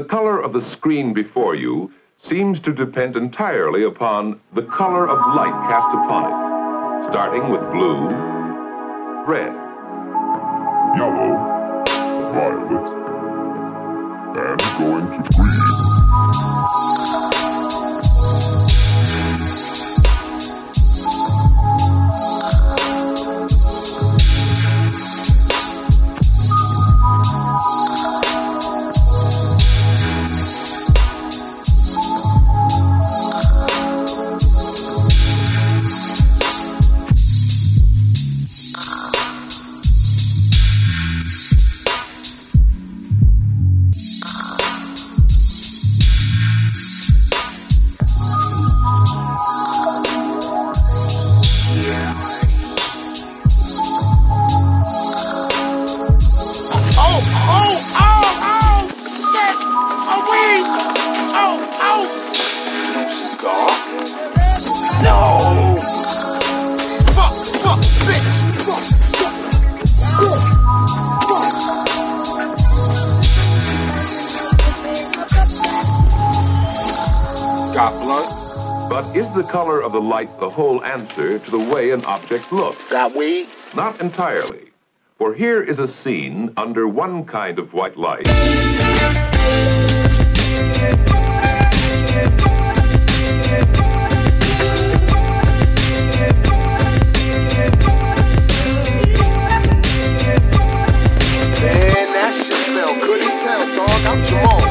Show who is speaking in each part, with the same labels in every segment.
Speaker 1: color of the screen before you seems to depend entirely upon the color of light cast upon it, starting with blue, red,
Speaker 2: yellow, violet, and going to green.
Speaker 1: But is the color of the light the whole answer to the way an object looks?
Speaker 3: Got weed?
Speaker 1: Not entirely. For here is a scene under one kind of white light.
Speaker 3: Man, that shit smell good as hell, dog. I'm Jamal.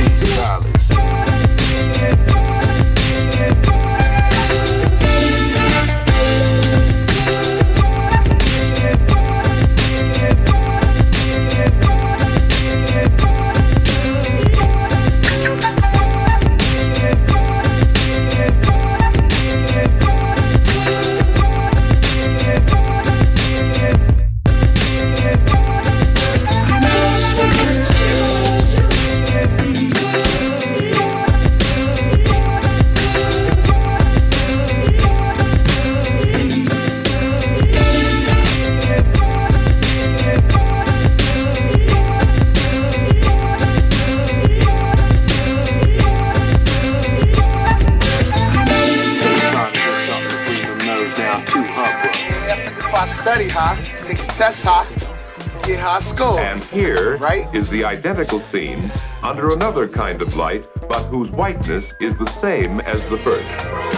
Speaker 3: Study high, take the test high, get high score.
Speaker 1: And here
Speaker 3: right?
Speaker 1: is the identical scene under another kind of light, but whose whiteness is the same as the first.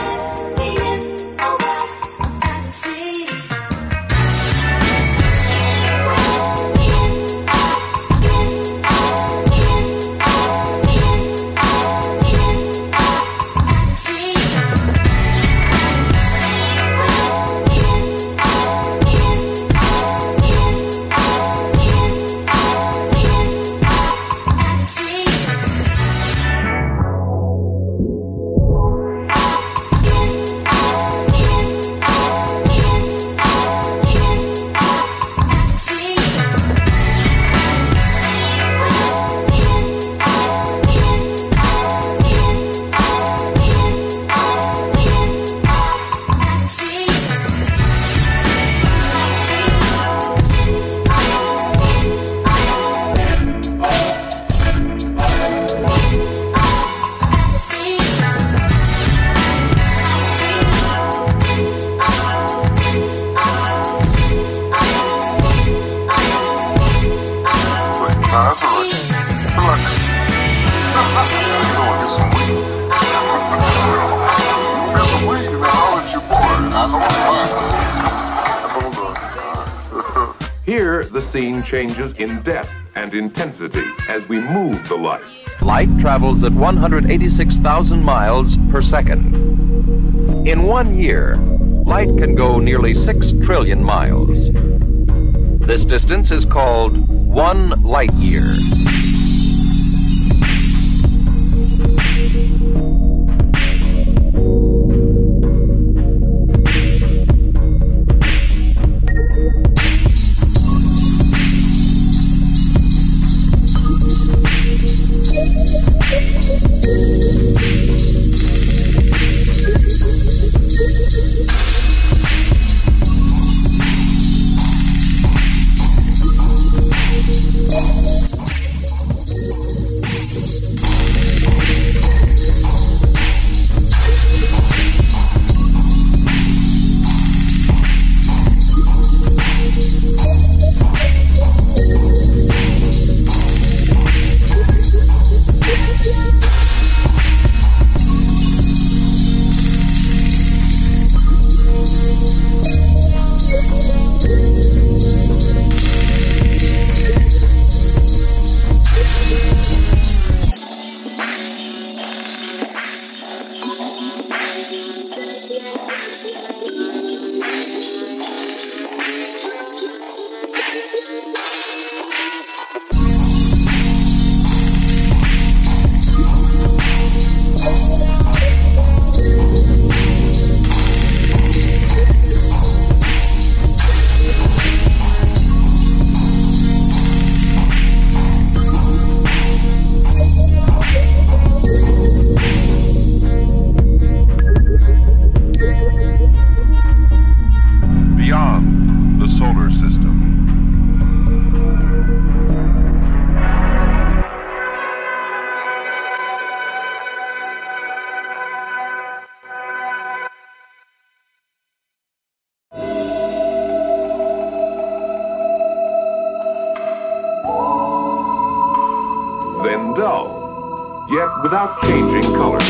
Speaker 2: That's all right. Relax. You know what, get some weed. You get some weed, man. I'll let you boy. I know it's fine. Hold on.
Speaker 1: Here, the scene changes in depth and intensity as we move the light.
Speaker 4: Light travels at 186,000 miles per second. In 1 year, light can go nearly 6 trillion miles. This distance is called 1 light year.
Speaker 1: yet without changing color.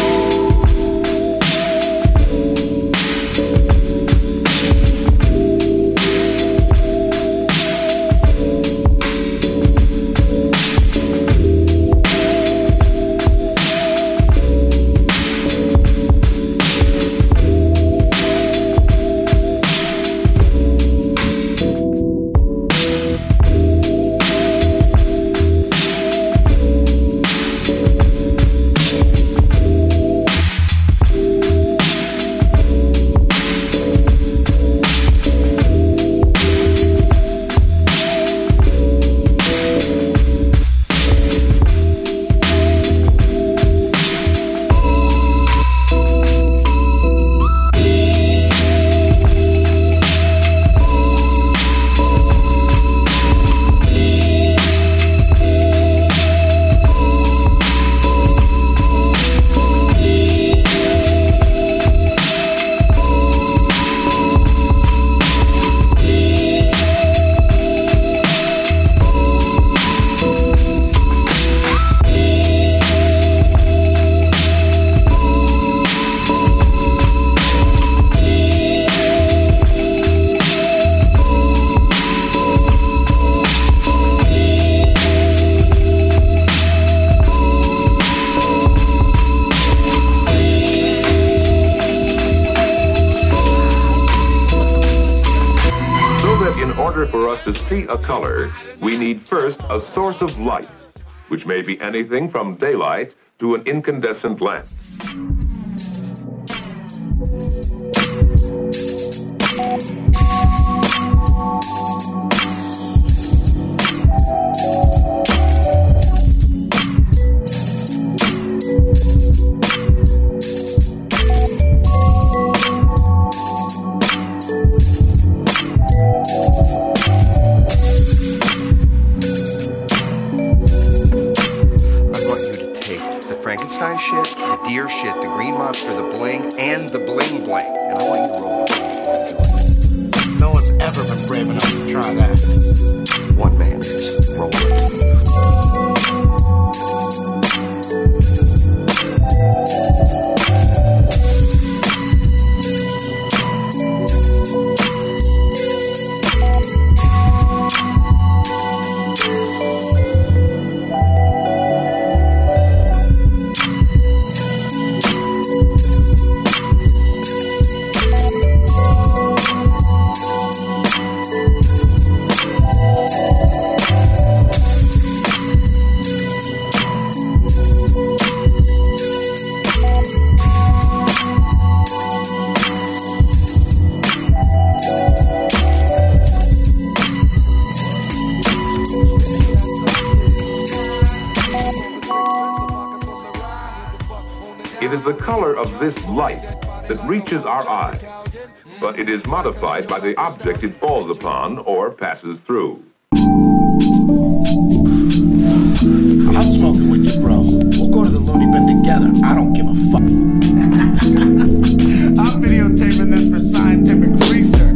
Speaker 1: For us to see a color, we need first a source of light, which may be anything from daylight to an incandescent lamp.
Speaker 5: Frankenstein shit, the deer shit, the green monster, the bling, and the bling bling. And I want you to roll one joint.
Speaker 6: No one's ever been brave enough to try that.
Speaker 5: One man is. Roll it.
Speaker 1: It is the color of this light that reaches our eye, but it is modified by the object it falls upon or passes through.
Speaker 6: I'll smoke it with you, bro. We'll go to the loony bin together. I don't give a fuck. I'm videotaping this for scientific research.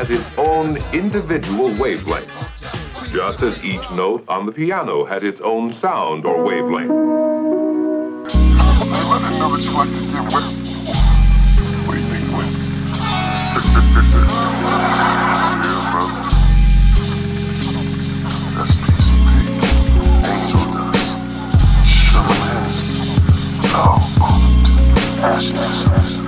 Speaker 1: has its own individual wavelength, just as each note on the piano has its own sound or wavelength.
Speaker 2: I didn't know that you liked to get wet. What do you think, wet? Yeah, brother. That's PCP, Angel Dust, Sherman Hennessy, Love Boat, Ashes.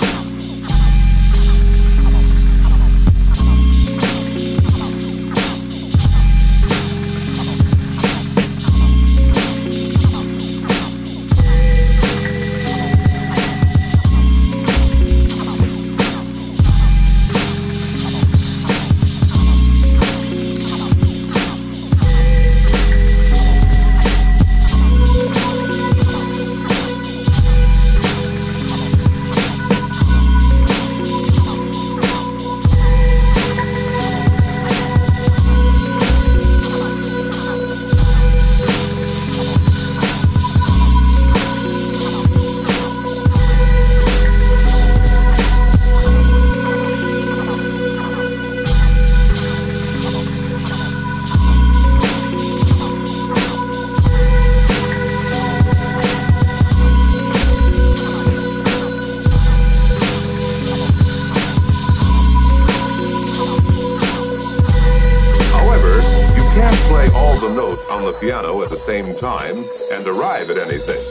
Speaker 1: Piano at the same time and arrive at anything.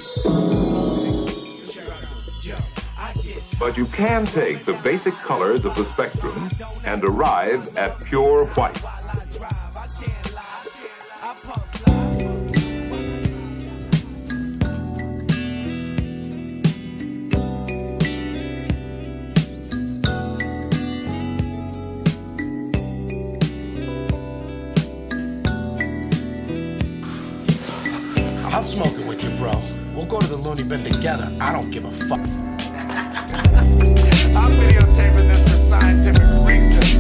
Speaker 1: But you can take the basic colors of the spectrum and arrive at pure white.
Speaker 6: I'll smoke it with you, bro. We'll go to the loony bin together. I don't give a fuck.
Speaker 3: I'm videotaping this for scientific research.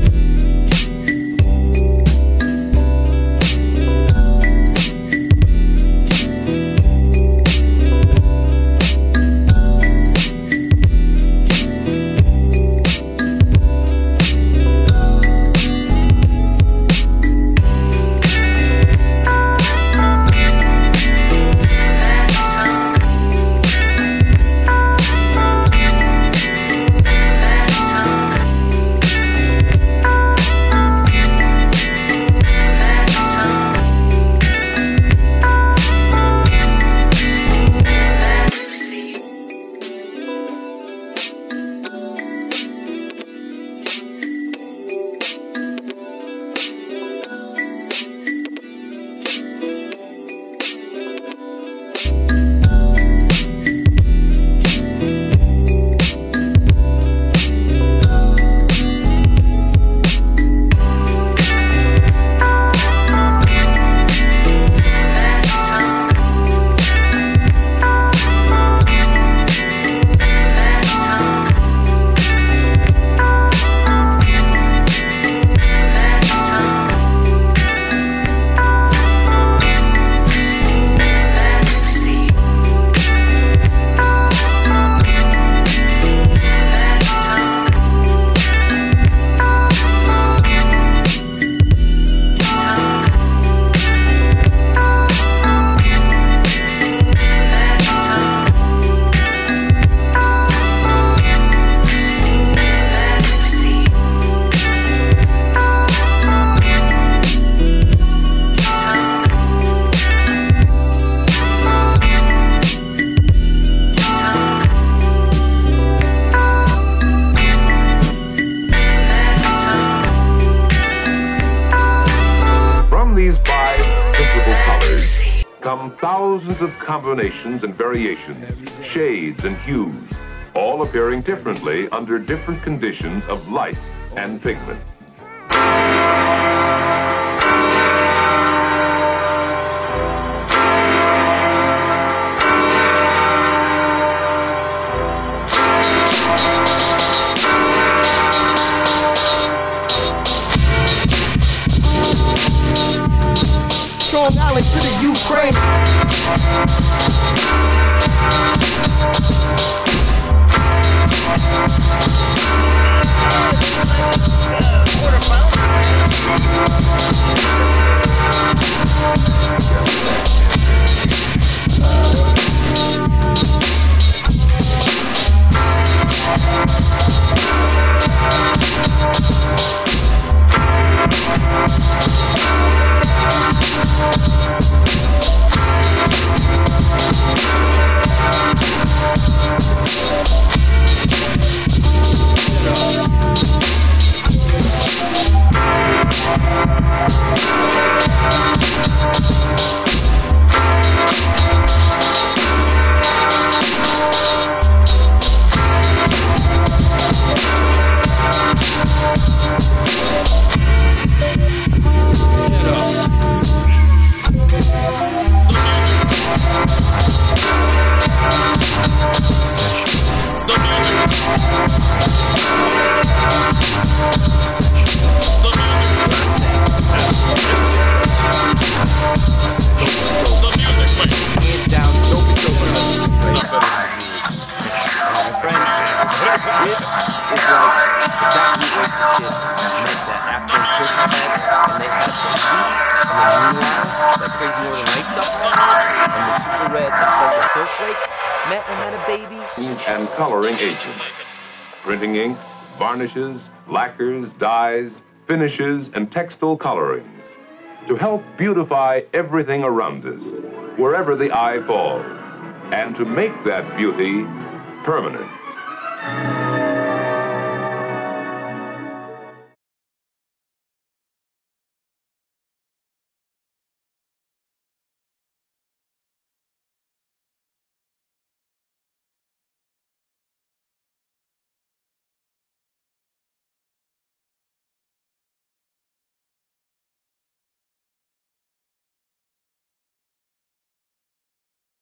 Speaker 1: Come thousands of combinations and variations, shades and hues, all appearing differently under different conditions of light and pigment.
Speaker 7: Strong Island to the Ukraine.
Speaker 8: shit meant that after Chris had, and they had some heat, and then meanwhile, that crazy Northern Light stuff came out, and the super red and special snowflake met and had a baby.
Speaker 1: And coloring agents, printing inks, varnishes, lacquers, dyes, finishes, and textile colorings to help beautify everything around us, wherever the eye falls, and to make that beauty permanent.